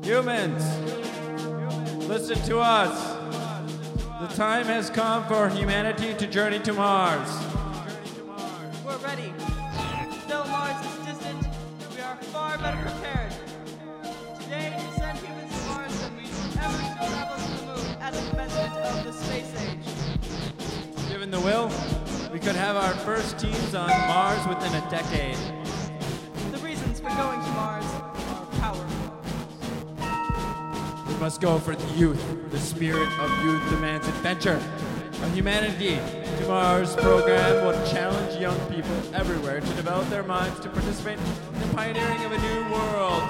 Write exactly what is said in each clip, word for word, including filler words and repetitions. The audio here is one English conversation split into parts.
Humans, listen to us. The time has come for humanity to journey to Mars. We're ready. Though Mars is distant, we are far better prepared. Today, to send humans to Mars than we ever to travel to the moon at the commencement of the space age. Given the will, we could have our first teams on Mars within a decade. The reasons for going to Mars are powerful. We must go for the youth. The spirit of youth demands adventure. A Humanity to Mars program will challenge young people everywhere to develop their minds to participate in the pioneering of a new world.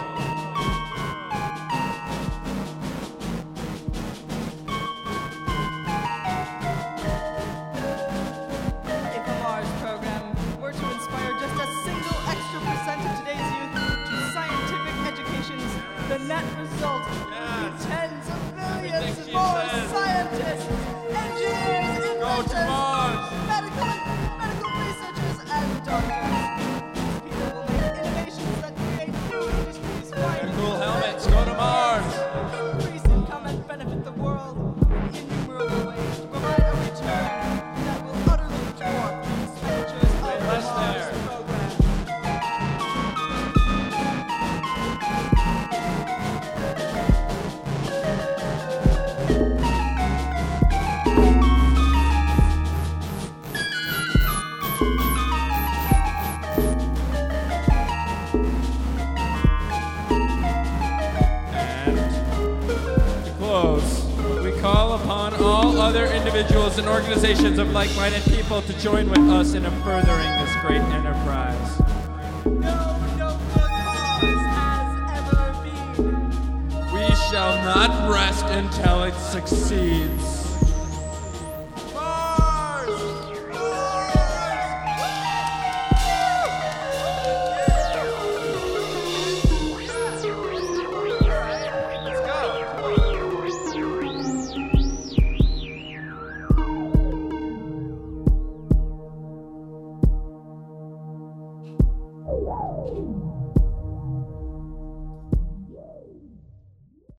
If a Mars program were to inspire just a single extra percent of today's youth to scientific educations, the net result would be tens of millions more scientists, engineers, inventors, medical, medical researchers, and doctors. These people will make innovations that create new industries, find Cool helmets, go to Mars. increase income and benefit the world in innumerable ways to provide a return that will utterly dwarf the expenditures of the less Mars there. program. To close, we call upon all other individuals and organizations of like-minded people to join with us in furthering this great enterprise. No nobler cause has ever been. We shall not rest until it succeeds.